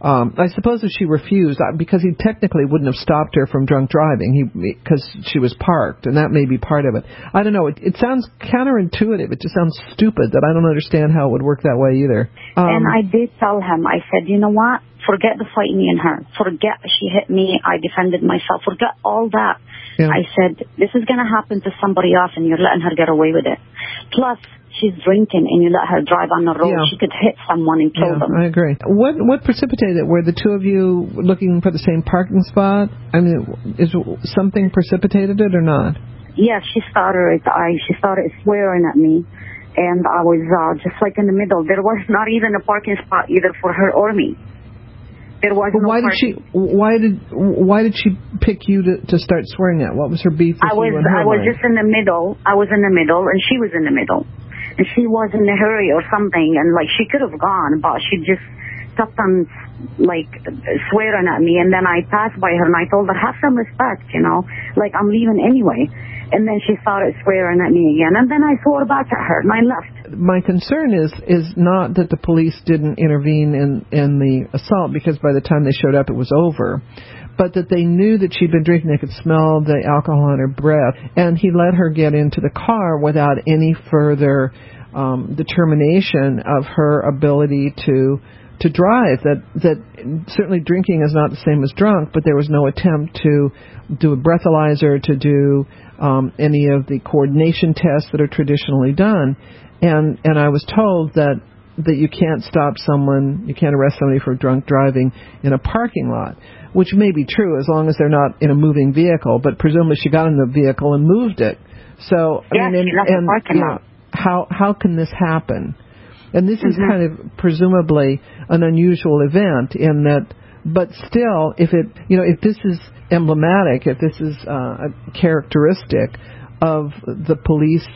Um, I suppose if she refused, because he technically wouldn't have stopped her from drunk driving, he because she was parked, and that may be part of it. I don't know. It, it sounds counterintuitive. It just sounds stupid that I don't understand how it would work that way either. Um, and I did tell him, I said, you know what? Forget the fight me and her. Forget she hit me. I defended myself. Forget all that. Yeah. I said, this is going to happen to somebody else, and you're letting her get away with it. Plus, she's drinking and you let her drive on the road, yeah. she could hit someone and kill yeah, them. I agree. What what precipitated it? Were the two of you looking for the same parking spot? I mean, is something precipitated it or not? Yes, she started. I she started swearing at me, and I was uh, just like in the middle. There was not even a parking spot either for her or me. There was no why parking. did she? Why did why did she pick you to, to start swearing at? What was her beef? I was I was mind? just in the middle. I was in the middle, and she was in the middle. And she was in a hurry or something, and, like, she could have gone, but she just kept on, like, swearing at me. And then I passed by her, and I told her, have some respect, you know, like, I'm leaving anyway. And then she started swearing at me again, and then I swore back at her, and I left. My concern is is not that the police didn't intervene in, in the assault, because by the time they showed up, it was over. But that they knew that she'd been drinking, they could smell the alcohol in her breath, and he let her get into the car without any further um, determination of her ability to to drive. That that certainly drinking is not the same as drunk, but there was no attempt to do a breathalyzer, to do um, any of the coordination tests that are traditionally done. And and I was told that that you can't stop someone, you can't arrest somebody for drunk driving in a parking lot, which may be true as long as they're not in a moving vehicle, but presumably she got in the vehicle and moved it. So, I yes, mean, and, and you know, how how can this happen? And this mm-hmm. is kind of presumably an unusual event in that, but still, if it, you know, if this is emblematic, if this is uh, a characteristic of the police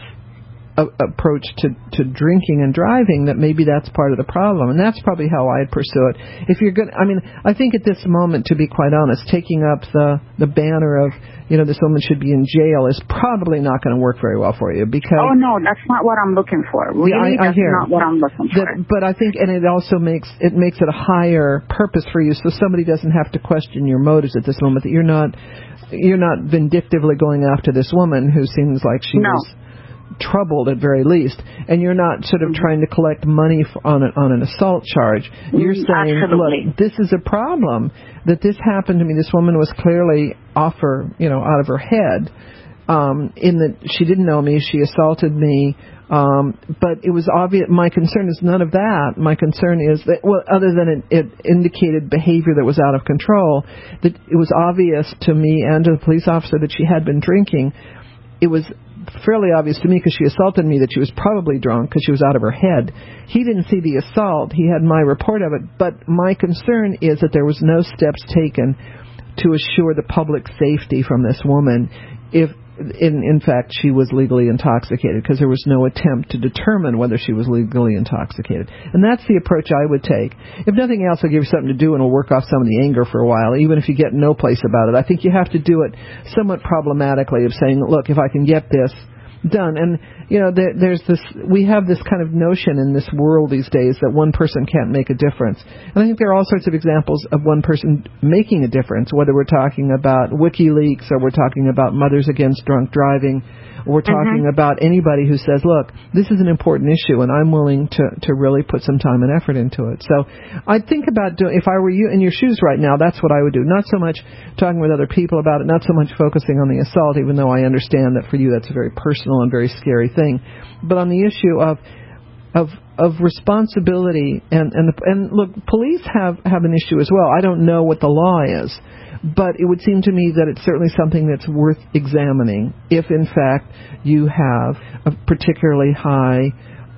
approach to, to drinking and driving, that maybe that's part of the problem, and that's probably how I'd pursue it. If you're good, I mean, I think at this moment, to be quite honest, taking up the the banner of, you know, this woman should be in jail is probably not going to work very well for you, because oh no, that's not what I'm looking for. Really, yeah, I, I that's hear. not what I'm looking for. That, but I think, and it also makes it makes it a higher purpose for you, so somebody doesn't have to question your motives at this moment. That you're not you're not vindictively going after this woman who seems like she no. was troubled at very least, and you're not sort of trying to collect money on an, on an assault charge. You're saying, Absolutely. look, this is a problem, that this happened to me. This woman was clearly off her, you know, out of her head, um, in that she didn't know me, she assaulted me, um, but it was obvious. My concern is none of that. My concern is that, well, other than it, it indicated behavior that was out of control, that it was obvious to me and to the police officer that she had been drinking. It was fairly obvious to me, because she assaulted me, that she was probably drunk because she was out of her head. He didn't see the assault. He had my report of it. But my concern is that there was no steps taken to assure the public safety from this woman if, in, in fact, she was legally intoxicated, because there was no attempt to determine whether she was legally intoxicated. And that's the approach I would take. If nothing else, I'll give you something to do and it'll work off some of the anger for a while, even if you get no place about it. I think you have to do it somewhat problematically, of saying, look, if I can get this done. And, you know, there, there's this, we have this kind of notion in this world these days that one person can't make a difference. And I think there are all sorts of examples of one person making a difference, whether we're talking about WikiLeaks or we're talking about Mothers Against Drunk Driving, or we're talking mm-hmm. about anybody who says, look, this is an important issue and I'm willing to, to really put some time and effort into it. So I'd think about doing, if I were you in your shoes right now, that's what I would do. Not so much talking with other people about it, not so much focusing on the assault, even though I understand that for you that's a very personal and very scary thing, but on the issue of of of responsibility. And and, the, and look, police have, have an issue as well. I don't know what the law is, but it would seem to me that it's certainly something that's worth examining if, in fact, you have a particularly high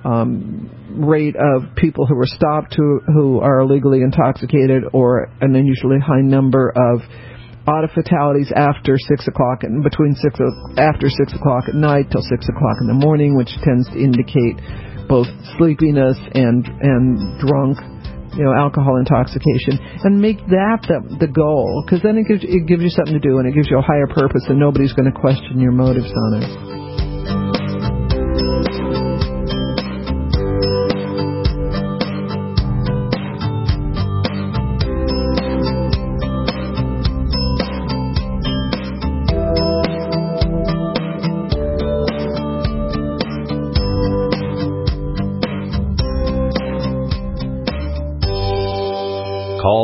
um, rate of people who are stopped who, who are illegally intoxicated, or an unusually high number of auto fatalities after six o'clock and between six after six o'clock at night till six o'clock in the morning, which tends to indicate both sleepiness and and drunk, you know, alcohol intoxication, and make that the, the goal, because then it gives it gives you something to do and it gives you a higher purpose, and nobody's going to question your motives on it.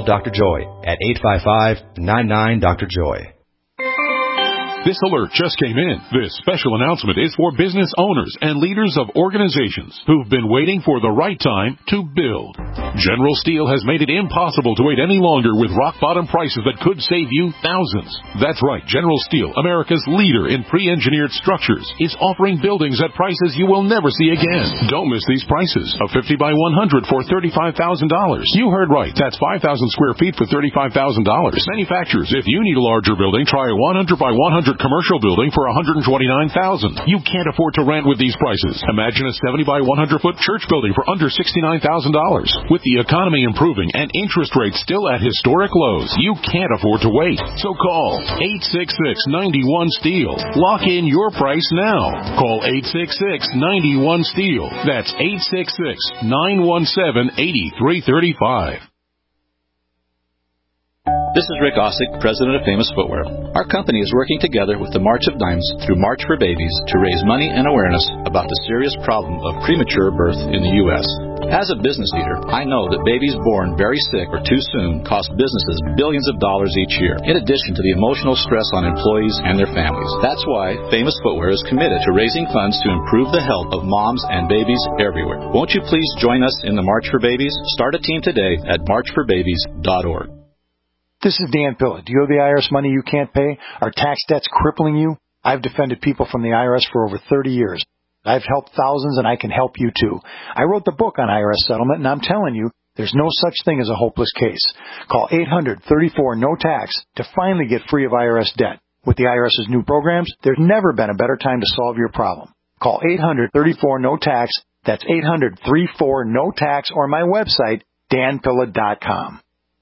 Doctor Joy at eight five five, nine nine, Doctor Joy. This alert just came in. This special announcement is for business owners and leaders of organizations who've been waiting for the right time to build. General Steel has made it impossible to wait any longer with rock-bottom prices that could save you thousands. That's right. General Steel, America's leader in pre-engineered structures, is offering buildings at prices you will never see again. Don't miss these prices. A fifty by one hundred for thirty-five thousand dollars. You heard right. That's five thousand square feet for thirty-five thousand dollars. Manufacturers, if you need a larger building, try a one hundred by one hundred commercial building for one hundred twenty-nine thousand dollars. You can't afford to rent with these prices. Imagine a seventy by one hundred foot church building for under sixty-nine thousand dollars. With the economy improving and interest rates still at historic lows, you can't afford to wait. So call eight six six, nine one, STEEL. Lock in your price now. Call eight six six, nine one, STEEL. That's eight six six, nine one seven, eight three three five. This is Rick Ossick, president of Famous Footwear. Our company is working together with the March of Dimes through March for Babies to raise money and awareness about the serious problem of premature birth in the U S As a business leader, I know that babies born very sick or too soon cost businesses billions of dollars each year, in addition to the emotional stress on employees and their families. That's why Famous Footwear is committed to raising funds to improve the health of moms and babies everywhere. Won't you please join us in the March for Babies? Start a team today at march for babies dot org. This is Dan Pilla. Do you owe the I R S money you can't pay? Are tax debts crippling you? I've defended people from the I R S for over thirty years. I've helped thousands, and I can help you too. I wrote the book on I R S settlement, and I'm telling you, there's no such thing as a hopeless case. Call eight hundred, thirty-four, no tax to finally get free of I R S debt. With the IRS's new programs, there's never been a better time to solve your problem. Call eight hundred, thirty-four, no tax. That's eight hundred, thirty-four, no tax, or my website, dan pilla dot com.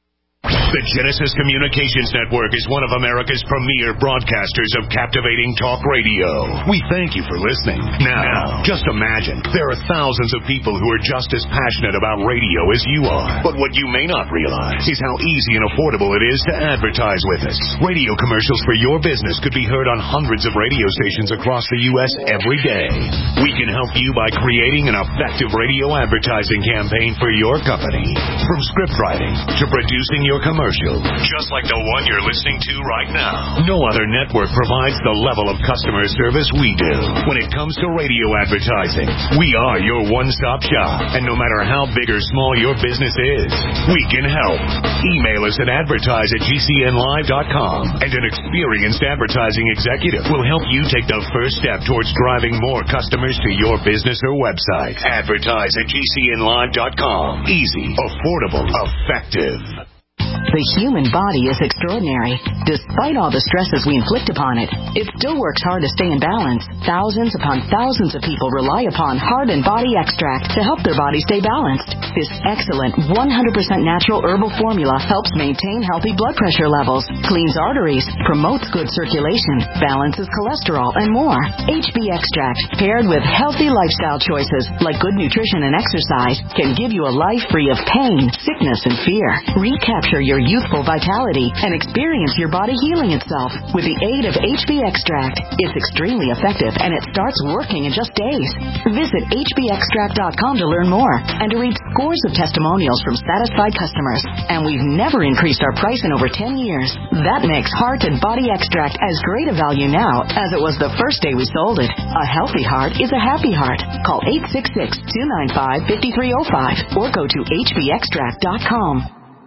The Genesis Communications Network is one of America's premier broadcasters of captivating talk radio. We thank you for listening. Now, just imagine, there are thousands of people who are just as passionate about radio as you are. But what you may not realize is how easy and affordable it is to advertise with us. Radio commercials for your business could be heard on hundreds of radio stations across the U S every day. We can help you by creating an effective radio advertising campaign for your company. From script writing to producing your commercial, just like the one you're listening to right now. No other network provides the level of customer service we do. When it comes to radio advertising, we are your one-stop shop. And no matter how big or small your business is, we can help. Email us at advertise at g c n live dot com, and an experienced advertising executive will help you take the first step towards driving more customers to your business or website. Advertise at g c n live dot com. Easy, affordable, effective. The human body is extraordinary. Despite all the stresses we inflict upon it, it still works hard to stay in balance. Thousands upon thousands of people rely upon Heart and Body Extract to help their body stay balanced. This excellent one hundred percent natural herbal formula helps maintain healthy blood pressure levels, cleans arteries, promotes good circulation, balances cholesterol, and more. H B Extract, paired with healthy lifestyle choices like good nutrition and exercise, can give you a life free of pain, sickness, and fear. Recapture your youthful vitality and experience your body healing itself with the aid of H B Extract. It's extremely effective, and it starts working in just days. Visit h b extract dot com to learn more and to read scores of testimonials from satisfied customers. And we've never increased our price in over ten years. That makes Heart and Body Extract as great a value now as it was the first day we sold it. A healthy heart is a happy heart. Call eight six six, two nine five, five three zero five or go to h b extract dot com.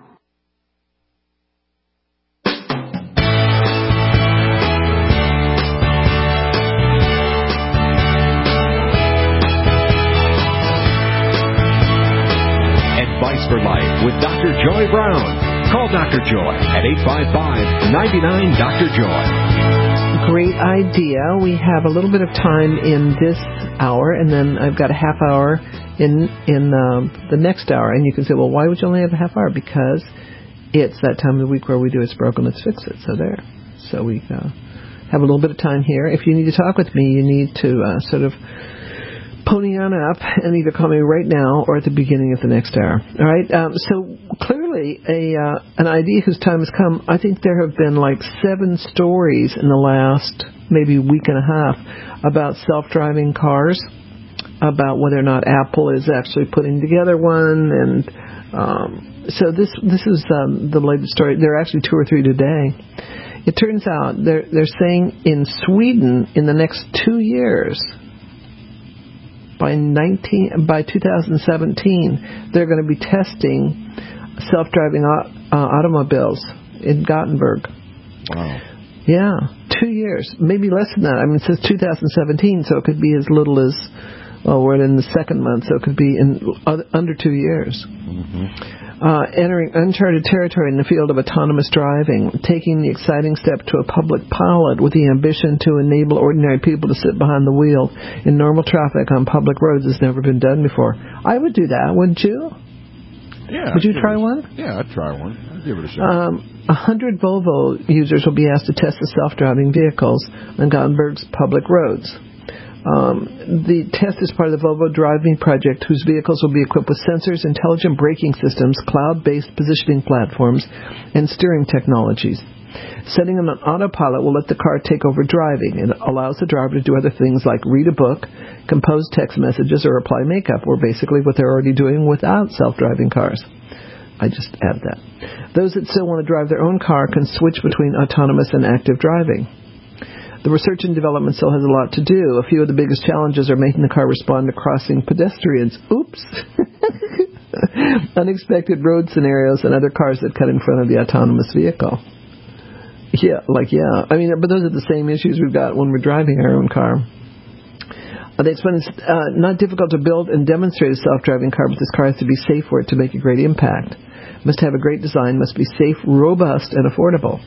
For Life with Doctor Joy Brown. Call Doctor Joy at eight five five, nine nine, Doctor Joy. Great idea. We have a little bit of time in this hour, and then I've got a half hour in in um, the next hour. And you can say, well, why would you only have a half hour? Because it's that time of the week where we do It's Broken, Let's Fix It. So there. So we uh, have a little bit of time here. If you need to talk with me, you need to uh, sort of pony on up and either call me right now or at the beginning of the next hour. All right. Um, so clearly, a uh, an idea whose time has come. I think there have been like seven stories in the last maybe week and a half about self-driving cars, about whether or not Apple is actually putting together one, and um, so this this is um, the latest story. There are actually two or three today. It turns out they're they're saying in Sweden in the next two years, by nineteen by two thousand seventeen, they're going to be testing self-driving uh, automobiles in Gothenburg. Wow. Yeah, two years, maybe less than that. I mean, it says two thousand seventeen, so it could be as little as, well, we're in the second month, so it could be in under two years. Mm-hmm. Uh, entering uncharted territory in the field of autonomous driving, taking the exciting step to a public pilot with the ambition to enable ordinary people to sit behind the wheel in normal traffic on public roads has never been done before. I would do that, wouldn't you? Yeah. Would you I'd try it, one? Yeah, I'd try one. I'd give it a shot. Um, a hundred Volvo users will be asked to test the self-driving vehicles on Gothenburg's public roads. Um, the test is part of the Volvo Drive Me project, whose vehicles will be equipped with sensors, intelligent braking systems, cloud-based positioning platforms, and steering technologies. Setting on an autopilot will let the car take over driving. It allows the driver to do other things like read a book, compose text messages, or apply makeup, or basically what they're already doing without self-driving cars. I just add that. Those that still want to drive their own car can switch between autonomous and active driving. The research and development still has a lot to do. A few of the biggest challenges are making the car respond to crossing pedestrians. Oops. Unexpected road scenarios and other cars that cut in front of the autonomous vehicle. Yeah, like, yeah. I mean, but those are the same issues we've got when we're driving our own car. Uh, they explain it's uh, not difficult to build and demonstrate a self-driving car, but this car has to be safe for it to make a great impact. Must have a great design, must be safe, robust, and affordable.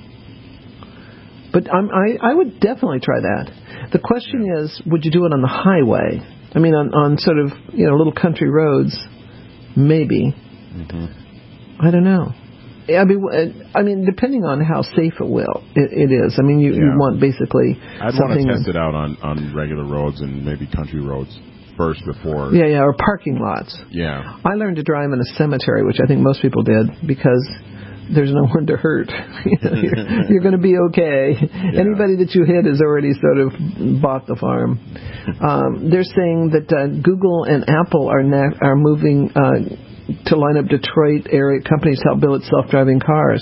But I'm, I, I would definitely try that. The question is, would you do it on the highway? I mean, on, on sort of, you know, little country roads, maybe. Mm-hmm. I don't know. I mean, I mean, depending on how safe it will, it, it is. I mean, you, yeah. you want basically I'd something... want to test it out on, on regular roads and maybe country roads first before... Yeah, yeah, or parking lots. Yeah. I learned to drive in a cemetery, which I think most people did, because... there's no one to hurt. you're you're going to be okay. Yeah. Anybody that you hit has already sort of bought the farm. Um, they're saying that uh, Google and Apple are na- are moving uh, to line up Detroit area companies to help build self-driving cars.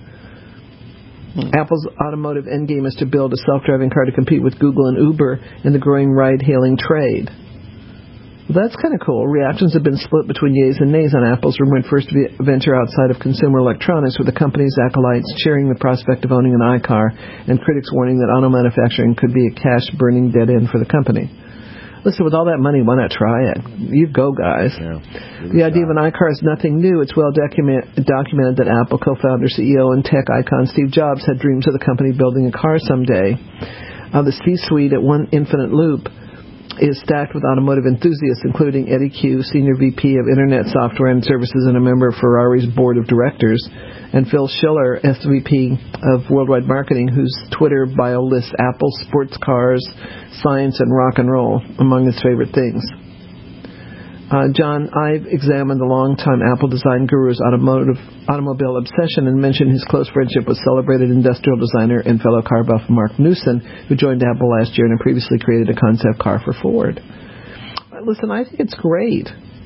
Hmm. Apple's automotive endgame is to build a self-driving car to compete with Google and Uber in the growing ride-hailing trade. That's kind of cool. Reactions have been split between yeas and nays on Apple's rumored first venture outside of consumer electronics, with the company's acolytes cheering the prospect of owning an iCar and critics warning that auto manufacturing could be a cash-burning dead end for the company. Listen, with all that money, why not try it? You go, guys. Yeah, the idea of an iCar is nothing new. It's well document, documented that Apple co-founder, C E O, and tech icon Steve Jobs had dreams of the company building a car someday. Uh, the C-suite at One Infinite Loop is stacked with automotive enthusiasts, including Eddie Q, Senior V P of Internet Software and Services and a member of Ferrari's board of directors, and Phil Schiller, S V P of Worldwide Marketing, whose Twitter bio lists Apple, sports cars, science, and rock and roll among his favorite things. Uh, John, I've examined the longtime Apple design guru's automotive automobile obsession and mentioned his close friendship with celebrated industrial designer and fellow car buff Mark Newson, who joined Apple last year and previously created a concept car for Ford. Listen, I think it's great.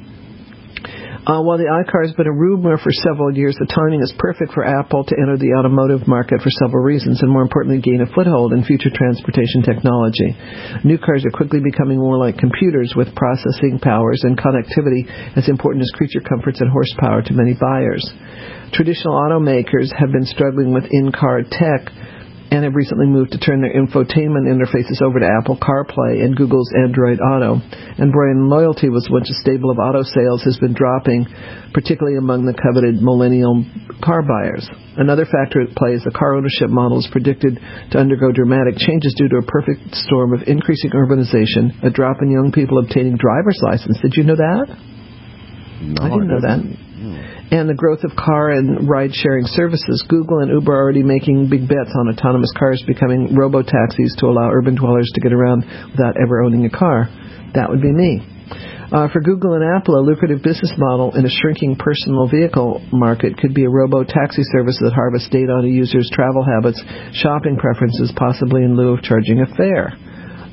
Uh, while the iCar has been a rumor for several years, the timing is perfect for Apple to enter the automotive market for several reasons, and more importantly, gain a foothold in future transportation technology. New cars are quickly becoming more like computers, with processing powers and connectivity as important as creature comforts and horsepower to many buyers. Traditional automakers have been struggling with in-car tech and have recently moved to turn their infotainment interfaces over to Apple CarPlay and Google's Android Auto. And brand loyalty, was once a staple of auto sales, has been dropping, particularly among the coveted millennial car buyers. Another factor at play is the car ownership model is predicted to undergo dramatic changes due to a perfect storm of increasing urbanization, a drop in young people obtaining driver's license. Did you know that? No, I didn't know that. And the growth of car and ride-sharing services. Google and Uber are already making big bets on autonomous cars becoming robo-taxis to allow urban dwellers to get around without ever owning a car. That would be me. Uh, for Google and Apple, a lucrative business model in a shrinking personal vehicle market could be a robo-taxi service that harvests data on a user's travel habits, shopping preferences, possibly in lieu of charging a fare.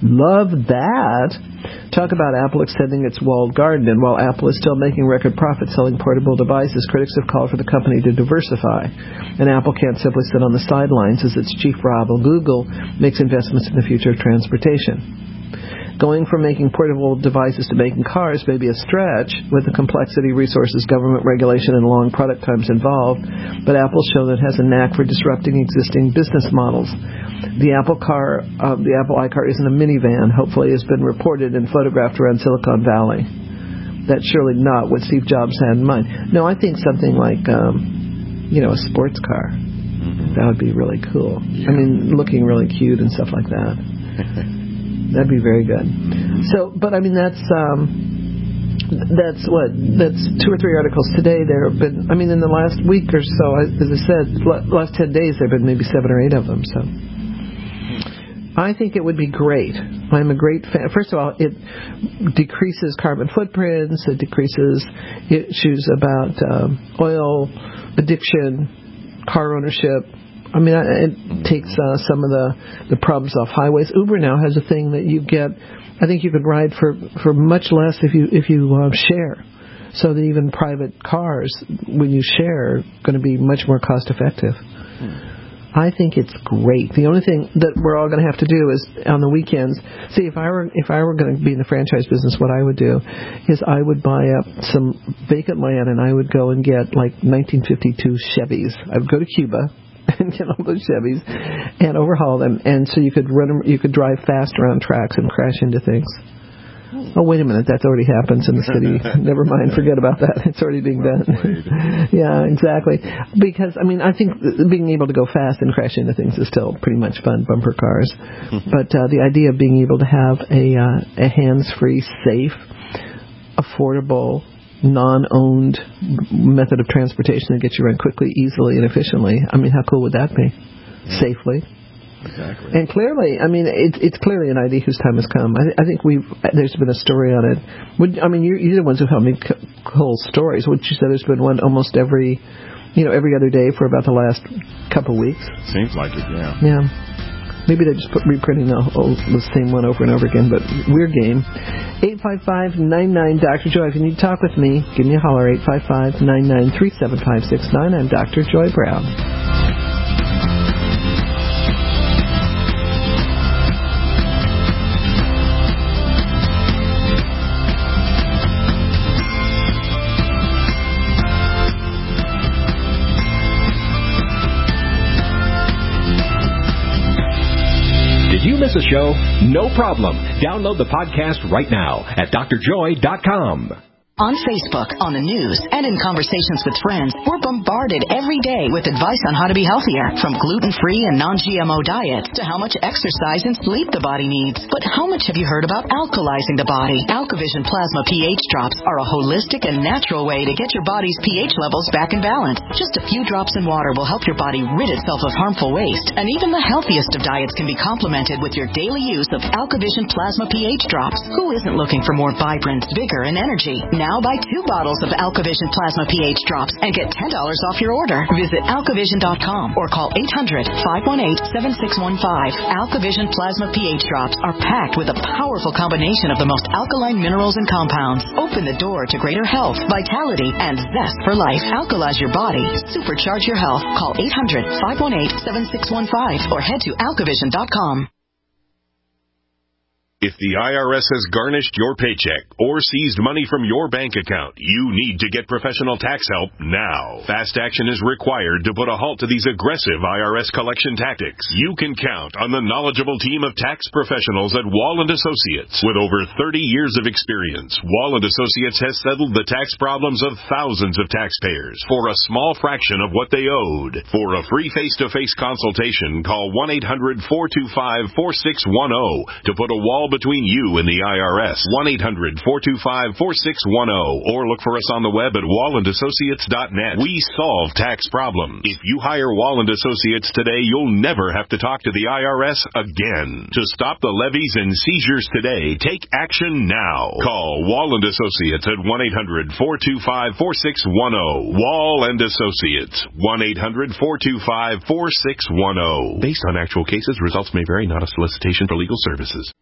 Love that. Talk about Apple extending its walled garden. And while Apple is still making record profits selling portable devices, critics have called for the company to diversify. And Apple can't simply sit on the sidelines as its chief rival, Google, makes investments in the future of transportation. Going from making portable devices to making cars may be a stretch with the complexity, resources, government regulation, and long product times involved, but Apple's shown it has a knack for disrupting existing business models. The Apple car, uh, the Apple iCar isn't a minivan, hopefully has been reported and photographed around Silicon Valley. That's surely not what Steve Jobs had in mind. No, I think something like, um, you know, a sports car. Mm-hmm. That would be really cool. Yeah. I mean, looking really cute and stuff like that. That'd be very good. So, but I mean, that's um, that's what that's two or three articles today. There have been, I mean, in the last week or so, as I said, last ten days, there have been maybe seven or eight of them. So, I think it would be great. I'm a great fan. First of all, it decreases carbon footprints. It decreases issues about um, oil addiction, car ownership. I mean, it takes uh, some of the, the problems off highways. Uber now has a thing that you get. I think you could ride for, for much less if you if you uh, share. So that even private cars, when you share, are going to be much more cost effective. Hmm. I think it's great. The only thing that we're all going to have to do is on the weekends. See, if I were if I were going to be in the franchise business, what I would do is I would buy up some vacant land and I would go and get like nineteen fifty-two Chevys. I would go to Cuba and get all those Chevys and overhaul them, and so you could run, you could drive fast around tracks and crash into things. Oh, wait a minute, that already happens in the city. Never mind, forget about that. It's already being done. Yeah, exactly. Because, I mean, I think being able to go fast and crash into things is still pretty much fun, bumper cars. But uh, the idea of being able to have a, uh, a hands-free, safe, affordable, non-owned method of transportation that gets you around quickly, easily, and efficiently. I mean, how cool would that be? Yeah. Safely. Exactly. And clearly, I mean, it, it's clearly an idea whose time has come. I, I think we've, there's been a story on it. Would, I mean, you're, you're the ones who helped me c- whole stories. Would you say there's been one almost every, you know, every other day for about the last couple of weeks? Seems like it, yeah. Yeah. Maybe they're just put, reprinting the, whole, the same one over and over again, but weird game. eight five five, nine nine, Doctor Joy. If you need to talk with me, give me a holler, eight five five, nine nine three, seven five six nine. I'm Doctor Joy Brown. Miss a show? No problem. Download the podcast right now at d r joy dot com. On Facebook, on the news, and in conversations with friends, we're bombarded every day with advice on how to be healthier, from gluten-free and non G M O diets to how much exercise and sleep the body needs. But how much have you heard about alkalizing the body? AlkaVision Plasma pH drops are a holistic and natural way to get your body's pH levels back in balance. Just a few drops in water will help your body rid itself of harmful waste, and even the healthiest of diets can be complemented with your daily use of AlkaVision Plasma pH drops. Who isn't looking for more vibrance, vigor, and energy? Now buy two bottles of AlkaVision Plasma pH drops and get ten dollars off your order. Visit alkavision dot com or call eight hundred, five one eight, seven six one five. AlkaVision Plasma pH drops are packed with a powerful combination of the most alkaline minerals and compounds. Open the door to greater health, vitality, and zest for life. Alkalize your body. Supercharge your health. Call eight hundred, five one eight, seven six one five or head to alkavision dot com. If the I R S has garnished your paycheck or seized money from your bank account, you need to get professional tax help now. Fast action is required to put a halt to these aggressive I R S collection tactics. You can count on the knowledgeable team of tax professionals at Wall and Associates. With over thirty years of experience, Wall and Associates has settled the tax problems of thousands of taxpayers for a small fraction of what they owed. For a free face-to-face consultation, call one eight hundred, four two five, four six one zero to put a wall between you and the I R S. one eight hundred, four two five, four six one zero or look for us on the web at wall and associates dot net. We solve tax problems. If you hire Wall and Associates today, you'll never have to talk to the I R S again. To stop the levies and seizures today, take action now. Call Wall and Associates at one eight hundred, four two five, four six one zero. Wall and Associates, one eight hundred, four two five, four six one zero. Based on actual cases, results may vary, not a solicitation for legal services.